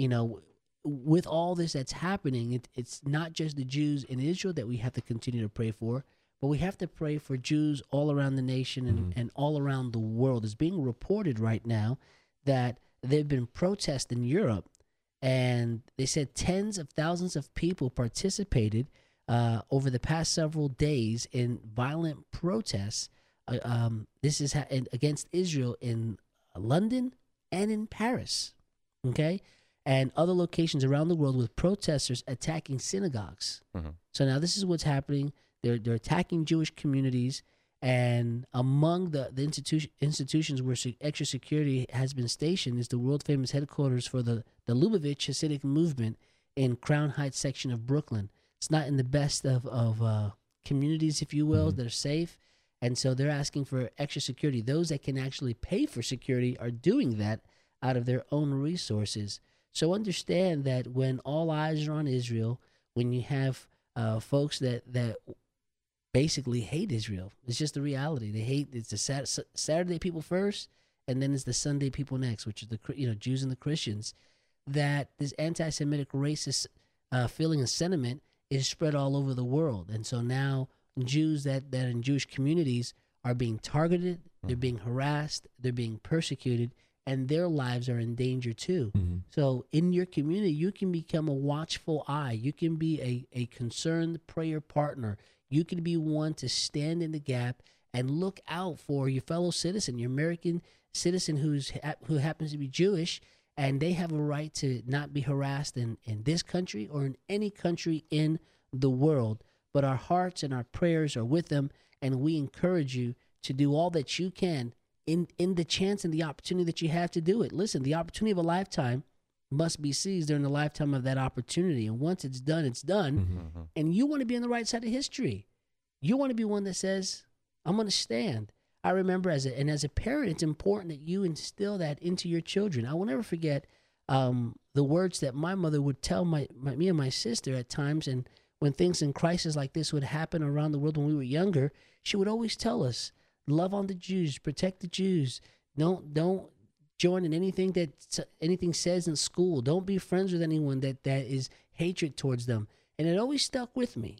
With all this that's happening, it's not just the Jews in Israel that we have to continue to pray for, but we have to pray for Jews all around the nation and all around the world. It's being reported right now that there have been protests in Europe, and they said tens of thousands of people participated over the past several days in violent protests. This is against Israel in London and in Paris, okay? And other locations around the world with protesters attacking synagogues. So now this is what's happening. They're attacking Jewish communities, and among the institutions where extra security has been stationed is the world-famous headquarters for the Lubavitch Hasidic movement in Crown Heights section of Brooklyn. It's not in the best of communities, if you will, that are safe, and so they're asking for extra security. Those that can actually pay for security are doing that out of their own resources. So understand that when all eyes are on Israel, when you have folks that basically hate Israel, it's just the reality. They hate. It's the Saturday people first, and then it's the Sunday people next, which is the Jews and the Christians. That this anti-Semitic racist feeling and sentiment is spread all over the world, and so now Jews that in Jewish communities are being targeted, they're being harassed, they're being persecuted, and their lives are in danger too. So in your community, you can become a watchful eye. You can be a concerned prayer partner. You can be one to stand in the gap and look out for your fellow citizen, your American citizen who happens to be Jewish, and they have a right to not be harassed in this country or in any country in the world. But our hearts and our prayers are with them, and we encourage you to do all that you can in the chance and the opportunity that you have to do it. Listen, the opportunity of a lifetime must be seized during the lifetime of that opportunity. And once it's done, it's done. And you want to be on the right side of history. You want to be one that says, I'm going to stand. I remember as a parent, it's important that you instill that into your children. I will never forget the words that my mother would tell me and my sister at times. And when things in crisis like this would happen around the world when we were younger, she would always tell us, love on the Jews, protect the Jews. Don't join in anything that anything says in school. Don't be friends with anyone that is hatred towards them. And it always stuck with me.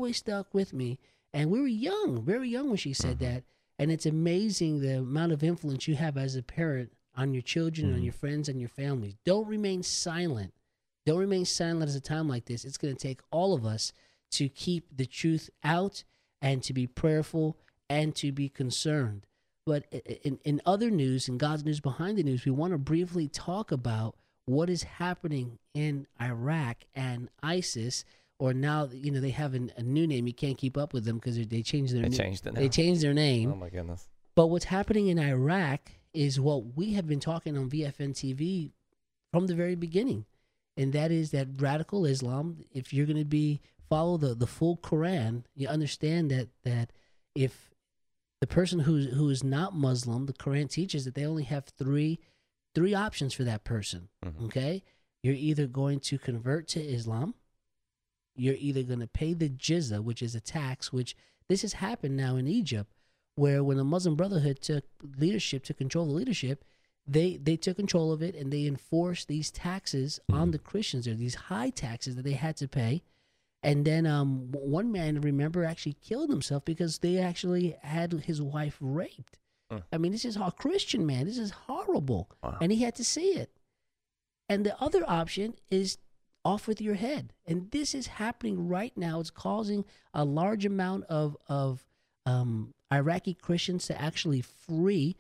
And we were young, very young when she said that. And it's amazing the amount of influence you have as a parent on your children and on your friends and your families. Don't remain silent. Don't remain silent at a time like this. It's going to take all of us to keep the truth out and to be prayerful and to be concerned. But in other news, in God's news behind the news, we want to briefly talk about what is happening in Iraq and ISIS, or now, they have a new name. You can't keep up with them because they changed their name. They changed their name. Oh, my goodness. But what's happening in Iraq is what we have been talking on VFN TV from the very beginning, and that is that radical Islam, if you're going to follow the full Quran, you understand that if the person who is not Muslim, the Quran teaches that they only have three options for that person. Okay, you're either going to convert to Islam, you're either going to pay the jizya, which is a tax, which this has happened now in Egypt, where when the Muslim Brotherhood took control of the leadership, they took control of it and they enforced these taxes on the Christians. There are these high taxes that they had to pay. And then one man, remember, actually killed himself because they actually had his wife raped. I mean, this is a Christian man. This is horrible. Wow. And he had to see it. And the other option is off with your head. And this is happening right now. It's causing a large amount of Iraqi Christians to actually free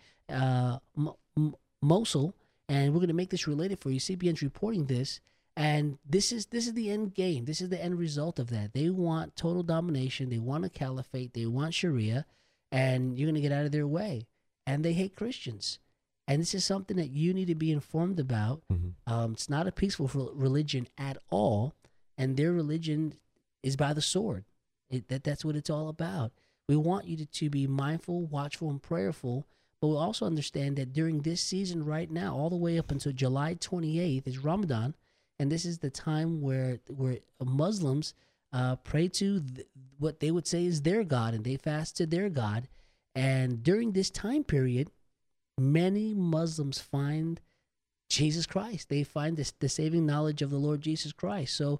Mosul. And we're going to make this related for you. CBN's reporting this. And this is the end game. This is the end result of that. They want total domination. They want a caliphate. They want Sharia. And you're going to get out of their way. And they hate Christians. And this is something that you need to be informed about. It's not a peaceful religion at all. And their religion is by the sword. That's what it's all about. We want you to be mindful, watchful, and prayerful. But we also understand that during this season right now, all the way up until July 28th is Ramadan. And this is the time where Muslims pray to what they would say is their God, and they fast to their God. And during this time period, many Muslims find Jesus Christ. They find the saving knowledge of the Lord Jesus Christ. So,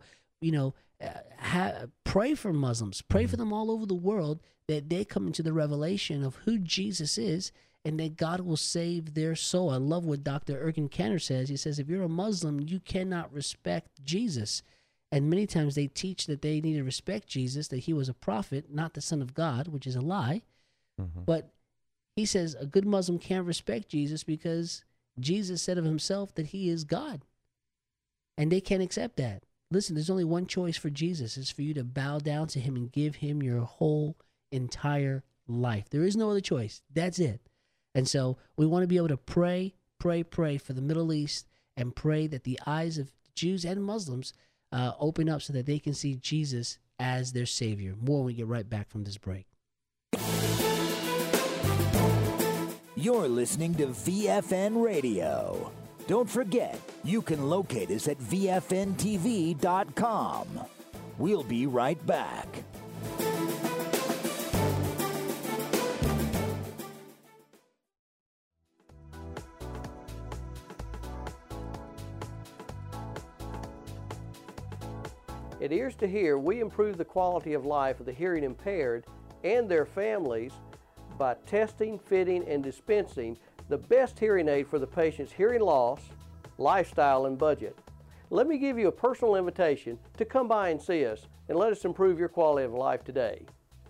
pray for Muslims. Pray for them all over the world that they come into the revelation of who Jesus is and that God will save their soul. I love what Dr. Erkin Kenner says. He says, if you're a Muslim, you cannot respect Jesus. And many times they teach that they need to respect Jesus, that he was a prophet, not the Son of God, which is a lie. But he says a good Muslim can't respect Jesus because Jesus said of himself that he is God. And they can't accept that. Listen, there's only one choice for Jesus. It's for you to bow down to him and give him your whole entire life. There is no other choice. That's it. And so we want to be able to pray for the Middle East and pray that the eyes of Jews and Muslims open up so that they can see Jesus as their Savior. More when we get right back from this break. You're listening to VFN Radio. Don't forget, you can locate us at VFNTV.com. We'll be right back. At Ears to Hear, we improve the quality of life of the hearing impaired and their families by testing, fitting, and dispensing the best hearing aid for the patient's hearing loss, lifestyle, and budget. Let me give you a personal invitation to come by and see us and let us improve your quality of life today.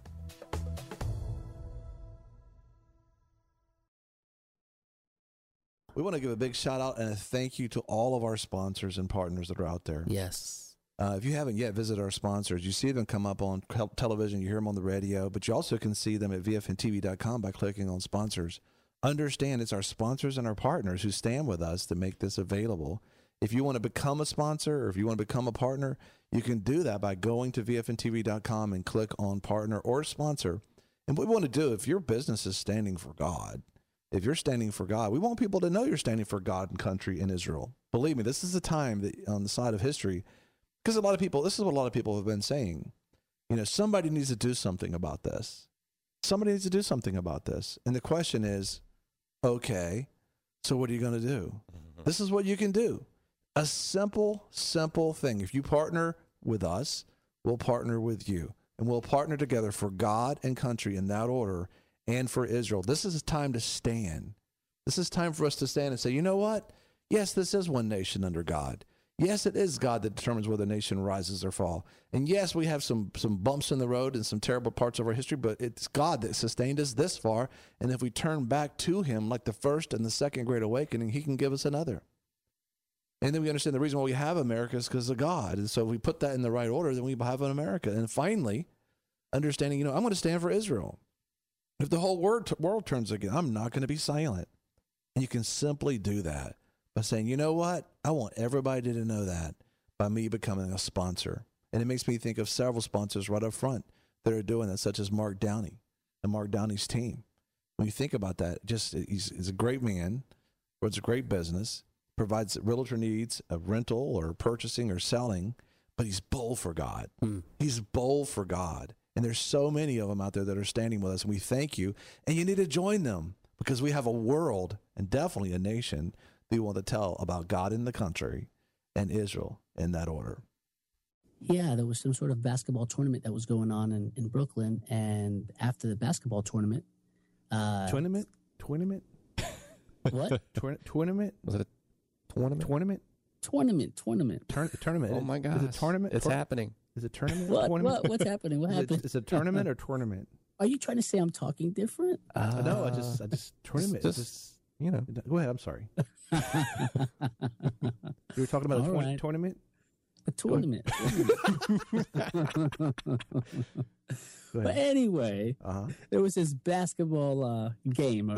We want to give a big shout out and a thank you to all of our sponsors and partners that are out there. Yes. If you haven't yet visited our sponsors, you see them come up on television, you hear them on the radio, but you also can see them at VFNTV.com by clicking on sponsors. Understand it's our sponsors and our partners who stand with us to make this available. If you want to become a sponsor or if you want to become a partner, you can do that by going to VFNTV.com and click on partner or sponsor. And what we want to do, if your business is standing for God, if you're standing for God, we want people to know you're standing for God and country in Israel. Believe me, this is a time that on the side of history, because this is what a lot of people have been saying. Somebody needs to do something about this. Somebody needs to do something about this. And the question is, okay, so what are you going to do? This is what you can do. A simple thing. If you partner with us, we'll partner with you. And we'll partner together for God and country in that order and for Israel. This is a time to stand. This is time for us to stand and say, you know what? Yes, this is one nation under God. Yes, it is God that determines whether a nation rises or fall. And yes, we have some bumps in the road and some terrible parts of our history, but it's God that sustained us this far. And if we turn back to him, like the first and the second Great Awakening, he can give us another. And then we understand the reason why we have America is because of God. And so if we put that in the right order, then we have an America. And finally, understanding, I'm going to stand for Israel. If the whole world turns again, I'm not going to be silent. And you can simply do that by saying, you know what? I want everybody to know that by me becoming a sponsor. And it makes me think of several sponsors right up front that are doing that, such as Mark Downey and Mark Downey's team. When you think about that, he's a great man, runs a great business, provides realtor needs of rental or purchasing or selling, but he's bold for God. He's bold for God. And there's so many of them out there that are standing with us, and we thank you. And you need to join them because we have a world and definitely a nation that we want to tell about God in the country and Israel in that order. Yeah, there was some sort of basketball tournament that was going on in Brooklyn, and after the basketball tournament... Tournament? What? Tournament? Was it a tournament? Tournament. Tournament. Oh, my gosh. Is it tournament? It's happening. Is it tournament? What's happening? What happened? Is it tournament or tournament? Are you trying to say I'm talking different? No, I just tournament. Just Go ahead. I'm sorry. You were talking about a tournament? A tournament. But anyway, there was this basketball game.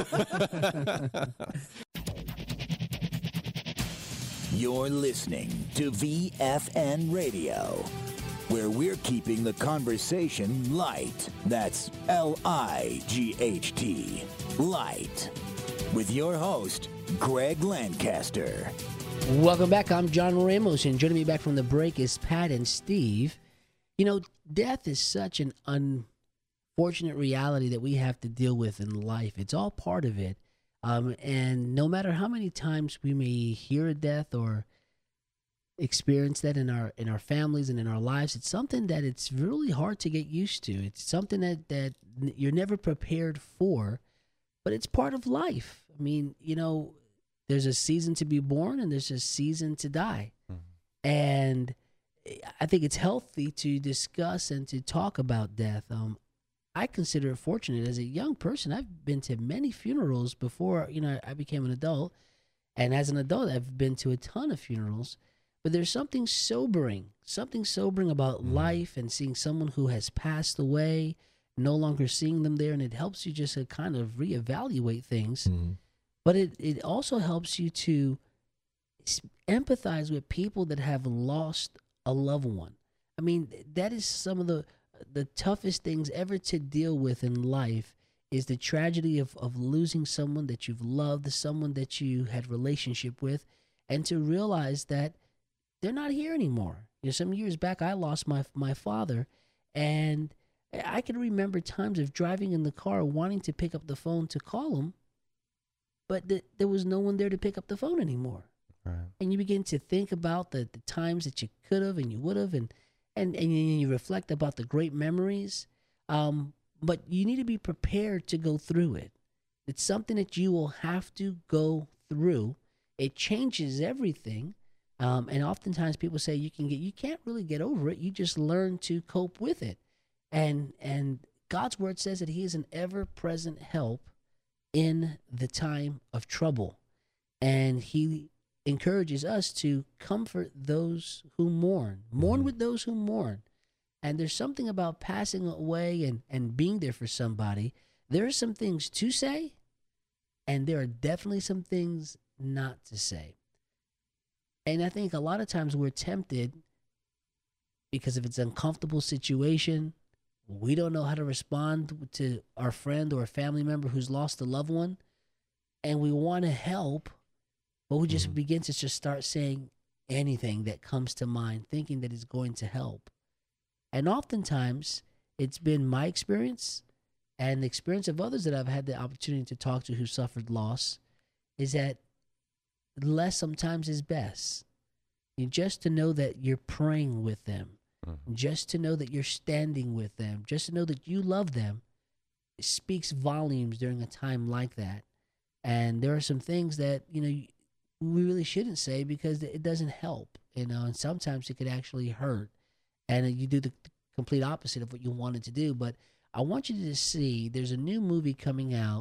You're listening to VFN Radio, where we're keeping the conversation light. That's L-I-G-H-T, light. With your host, Greg Lancaster. Welcome back. I'm John Ramos, and joining me back from the break is Pat and Steve. You know, death is such an unfortunate reality that we have to deal with in life. It's all part of it. And no matter how many times we may hear a death or experience that in our families and in our lives, it's something that it's really hard to get used to. It's something that you're never prepared for, but it's part of life. I mean, you know, there's a season to be born and there's a season to die. Mm-hmm. And I think it's healthy to discuss and to talk about death. I consider it fortunate as a young person. I've been to many funerals before, you know, I became an adult. And as an adult, I've been to a ton of funerals. But there's something sobering about life and seeing someone who has passed away, no longer seeing them there. And it helps you just to kind of reevaluate things. Mm-hmm. But it also helps you to empathize with people that have lost a loved one. I mean, that is some of the toughest things ever to deal with in life, is the tragedy of losing someone that you've loved, someone that you had relationship with, and to realize that they're not here anymore. You know, some years back, I lost my father, and I can remember times of driving in the car wanting to pick up the phone to call him, but there was no one there to pick up the phone anymore. Right. And you begin to think about the times that you could have and you would have, and you reflect about the great memories. But you need to be prepared to go through it. It's something that you will have to go through. It changes everything. And oftentimes people say you can't really get over it. You just learn to cope with it. And God's word says that he is an ever-present help in the time of trouble. And he encourages us to comfort those who mourn. Mourn with those who mourn. And there's something about passing away and being there for somebody. There are some things to say, and there are definitely some things not to say. And I think a lot of times we're tempted, because if it's an uncomfortable situation, we don't know how to respond to our friend or a family member who's lost a loved one, and we want to help, but we just begin to just start saying anything that comes to mind, thinking that it's going to help. And oftentimes, it's been my experience and the experience of others that I've had the opportunity to talk to who suffered loss, is that less sometimes is best. Just to know that you're praying with them, just to know that you're standing with them, just to know that you love them, it speaks volumes during a time like that. And there are some things that, you know, we really shouldn't say because it doesn't help, you know, and sometimes it could actually hurt. And you do the complete opposite of what you wanted to do. But I want you to see, there's a new movie coming out,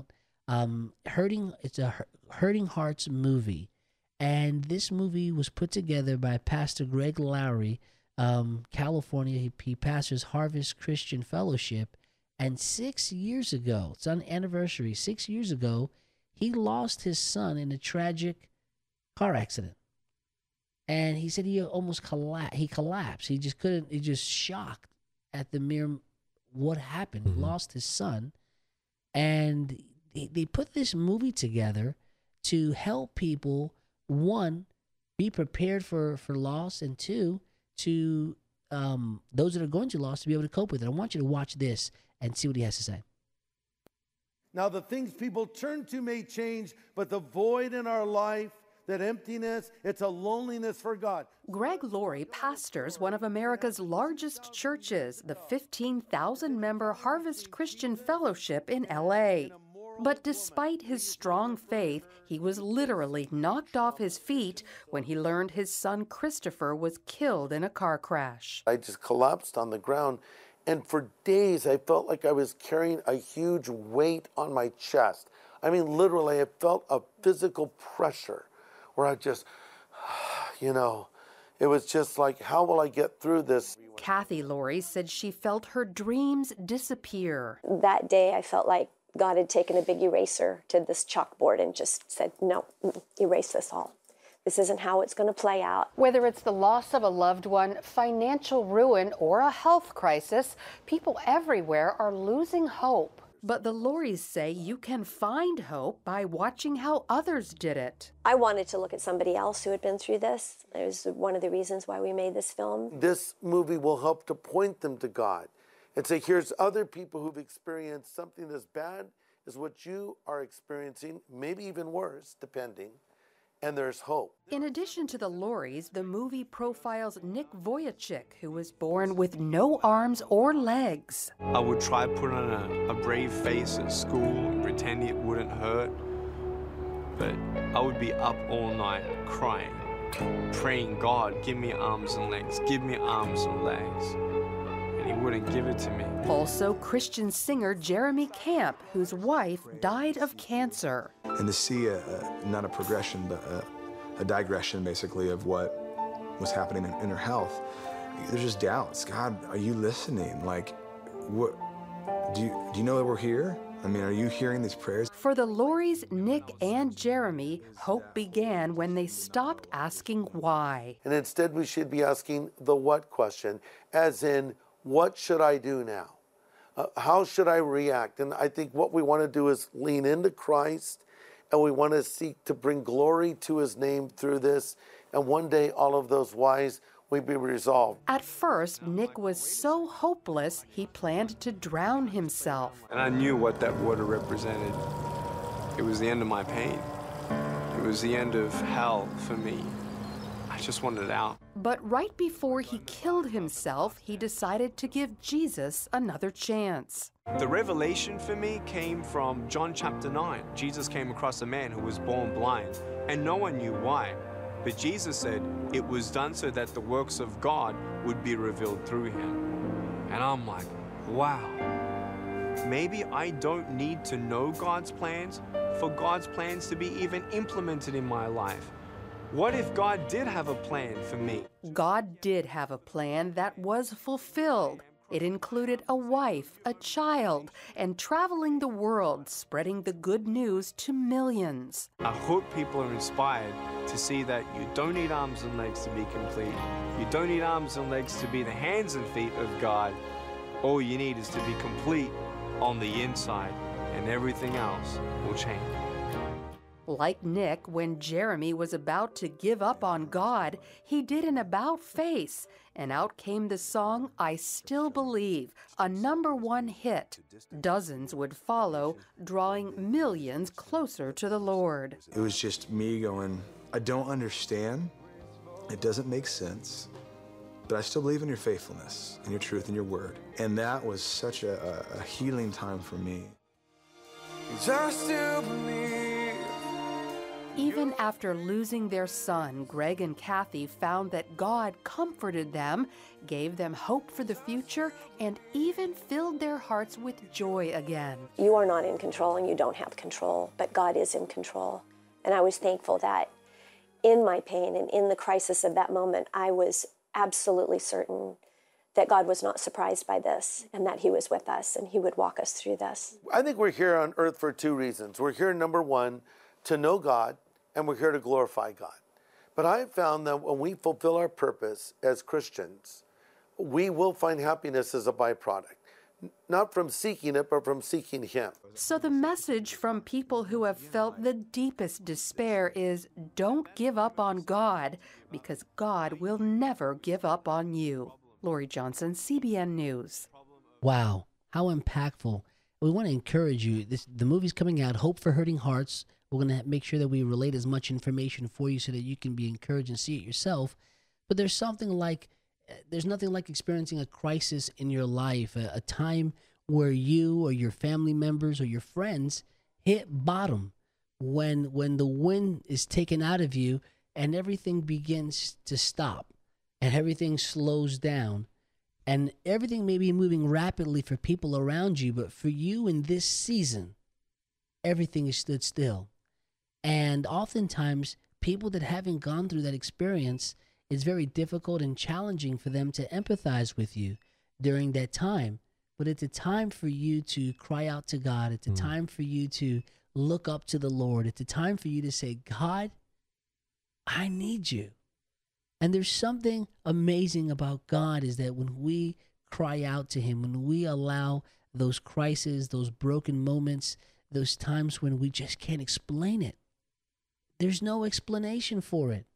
it's a Hurting Hearts movie. And this movie was put together by Pastor Greg Laurie, California. He pastors Harvest Christian Fellowship. And 6 years ago, it's on anniversary, 6 years ago, he lost his son in a tragic car accident. And he said he almost collapsed. He just couldn't, he just shocked at the mere what happened. He lost his son. And they put this movie together to help people, one, be prepared for loss, and two, to those that are going to loss to be able to cope with it. I want you to watch this and see what he has to say. Now, the things people turn to may change, but the void in our life, that emptiness, it's a loneliness for God. Greg Laurie pastors one of America's largest churches, the 15,000-member Harvest Christian Fellowship in L.A. But despite his strong faith, he was literally knocked off his feet when he learned his son Christopher was killed in a car crash. I just collapsed on the ground, and for days I felt like I was carrying a huge weight on my chest. I mean, literally, I felt a physical pressure where I just, you know, it was just like, how will I get through this? Kathy Laurie said she felt her dreams disappear. That day, I felt like God had taken a big eraser to this chalkboard and just said, no, erase this all. This isn't how it's going to play out. Whether it's the loss of a loved one, financial ruin, or a health crisis, people everywhere are losing hope. But the Lories say you can find hope by watching how others did it. I wanted to look at somebody else who had been through this. It was one of the reasons why we made this film. This movie will help to point them to God and say, here's other people who've experienced something as bad as what you are experiencing, maybe even worse, depending, and there's hope. In addition to the Lories, the movie profiles Nick Vujicic, who was born with no arms or legs. I would try to put on a brave face at school and pretend it wouldn't hurt, but I would be up all night crying, praying, God, give me arms and legs, give me arms and legs. And he wouldn't give it to me. Also, Christian singer Jeremy Camp, whose wife died of cancer. And to see not a progression, but a digression, basically, of what was happening in her health, there's just doubts. God, are you listening? Like, what? Do you know that we're here? I mean, are you hearing these prayers? For the Lories, Nick and Jeremy, hope began when they stopped asking why. And instead, we should be asking the what question, as in, what should I do now? How should I react? And I think what we want to do is lean into Christ, and we want to seek to bring glory to his name through this. And one day, all of those whys will be resolved. At first, Nick was so hopeless, he planned to drown himself. And I knew what that water represented. It was the end of my pain. It was the end of hell for me. I just wanted out. But right before he killed himself, he decided to give Jesus another chance. The revelation for me came from John chapter 9. Jesus came across a man who was born blind, and no one knew why. But Jesus said it was done so that the works of God would be revealed through him. And I'm like, wow. Maybe I don't need to know God's plans for God's plans to be even implemented in my life. What if God did have a plan for me? God did have a plan that was fulfilled. It included a wife, a child, and traveling the world, spreading the good news to millions. I hope people are inspired to see that you don't need arms and legs to be complete. You don't need arms and legs to be the hands and feet of God. All you need is to be complete on the inside, and everything else will change. Like Nick, when Jeremy was about to give up on God, he did an about-face, and out came the song I Still Believe, a #1 hit. Dozens would follow, drawing millions closer to the Lord. It was just me going, I don't understand. It doesn't make sense. But I still believe in your faithfulness, in your truth, and your word. And that was such a healing time for me. I still believe. Even after losing their son, Greg and Kathy found that God comforted them, gave them hope for the future, and even filled their hearts with joy again. You are not in control and you don't have control, but God is in control. And I was thankful that in my pain and in the crisis of that moment, I was absolutely certain that God was not surprised by this and that he was with us and he would walk us through this. I think we're here on earth for two reasons. We're here, #1, to know God, and we're here to glorify God. But I have found that when we fulfill our purpose as Christians, we will find happiness as a byproduct. Not from seeking it, but from seeking him. So the message from people who have felt the deepest despair is don't give up on God, because God will never give up on you. Lori Johnson, CBN News. Wow, how impactful. We want to encourage you. The movie's coming out, Hope for Hurting Hearts. We're going to make sure that we relate as much information for you so that you can be encouraged and see it yourself. But there's nothing like experiencing a crisis in your life, a time where you or your family members or your friends hit bottom, when the wind is taken out of you and everything begins to stop and everything slows down and everything may be moving rapidly for people around you, but for you in this season, everything is stood still. And oftentimes, people that haven't gone through that experience, it's very difficult and challenging for them to empathize with you during that time. But it's a time for you to cry out to God. It's a time for you to look up to the Lord. It's a time for you to say, God, I need you. And there's something amazing about God is that when we cry out to him, when we allow those crises, those broken moments, those times when we just can't explain it. There's no explanation for it.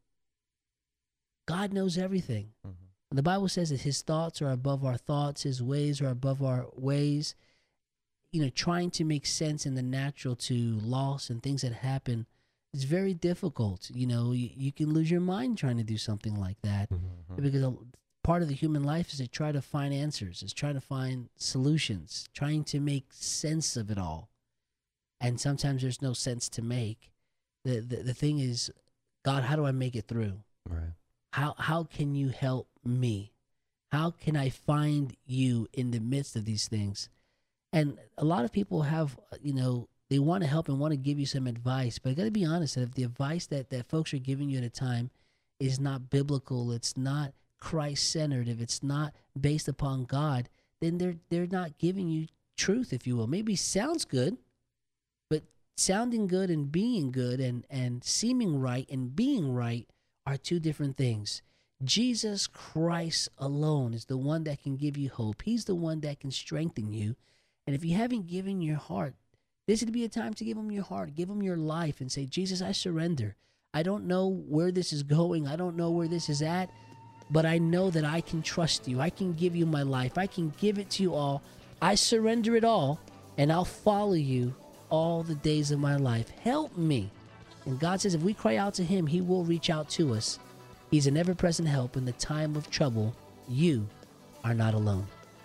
God knows everything. And the Bible says that his thoughts are above our thoughts, his ways are above our ways. You know, trying to make sense in the natural to loss and things that happen is very difficult. You know, you can lose your mind trying to do something like that because part of the human life is to try to find answers, is trying to find solutions, trying to make sense of it all. And sometimes there's no sense to make. The thing is, God, how do I make it through? Right. How can you help me? How can I find you in the midst of these things? And a lot of people have, you know, they want to help and want to give you some advice, but I got to be honest, that if the advice that folks are giving you at a time is not biblical, it's not Christ-centered, if it's not based upon God, then they're not giving you truth, if you will. Maybe sounds good, but sounding good and being good and seeming right and being right are two different things. Jesus Christ alone is the one that can give you hope. He's the one that can strengthen you. And if you haven't given your heart, this would be a time to give him your heart, give him your life and say, Jesus, I surrender. I don't know where this is going. I don't know where this is at, but I know that I can trust you. I can give you my life. I can give it to you all. I surrender it all, and I'll follow you all the days of my life. Help me. And God says if we cry out to him, he will reach out to us. He's an ever-present help in the time of trouble. You are not alone.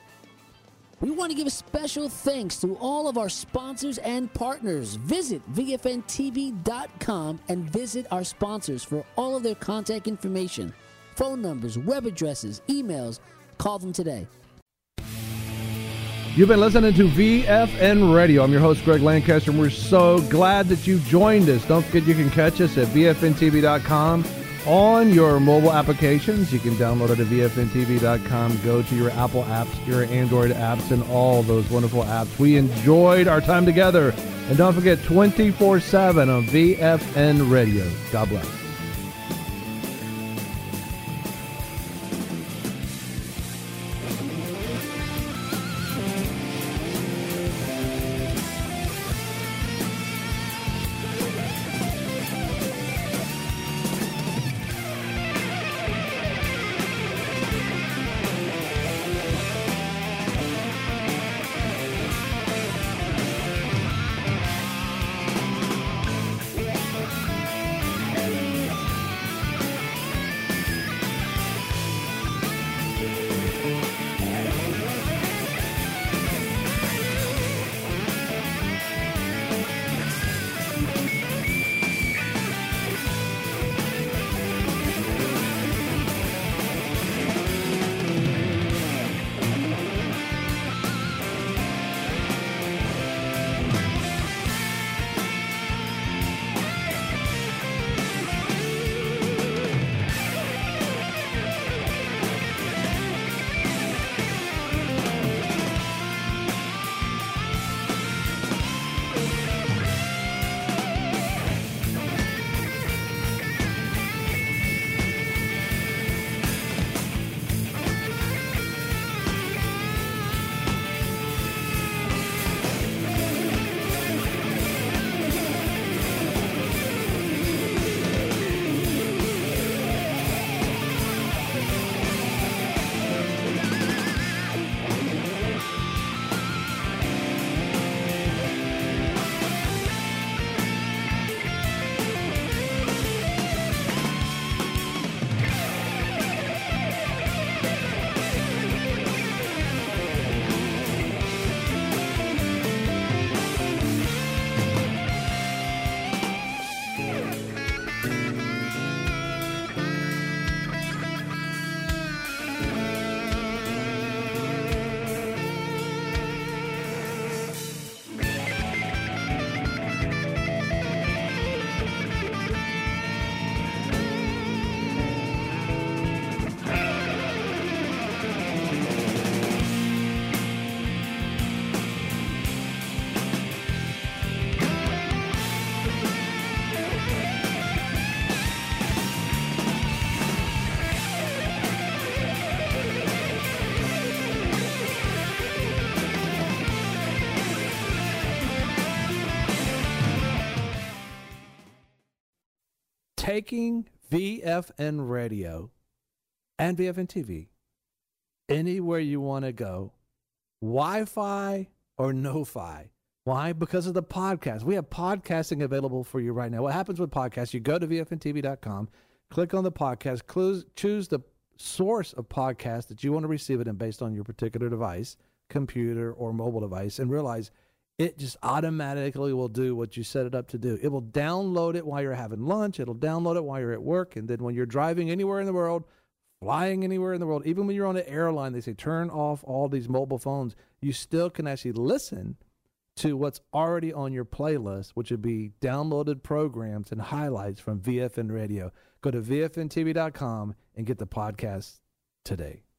We want to give a special thanks to all of our sponsors and partners. Visit VFNTV.com and visit our sponsors for all of their contact information, phone numbers, web addresses, emails. Call them today. You've been listening to VFN Radio. I'm your host, Greg Lancaster, and we're so glad that you joined us. Don't forget you can catch us at VFNTV.com on your mobile applications. You can download it at VFNTV.com. Go to your Apple apps, your Android apps, and all those wonderful apps. We enjoyed our time together. And don't forget, 24/7 on VFN Radio. God bless. taking VFN Radio and VFN TV anywhere you want to go, Wi-Fi or no-fi. Why? Because of the podcast. We have podcasting available for you right now. What happens with podcasts? You go to VFNTV.com, click on the podcast, choose the source of podcast that you want to receive it in based on your particular device, computer or mobile device, and realize it just automatically will do what you set it up to do. It will download it while you're having lunch. It'll download it while you're at work. And then when you're driving anywhere in the world, flying anywhere in the world, even when you're on an airline, they say turn off all these mobile phones. You still can actually listen to what's already on your playlist, which would be downloaded programs and highlights from VFN Radio. Go to VFNTV.com and get the podcast today.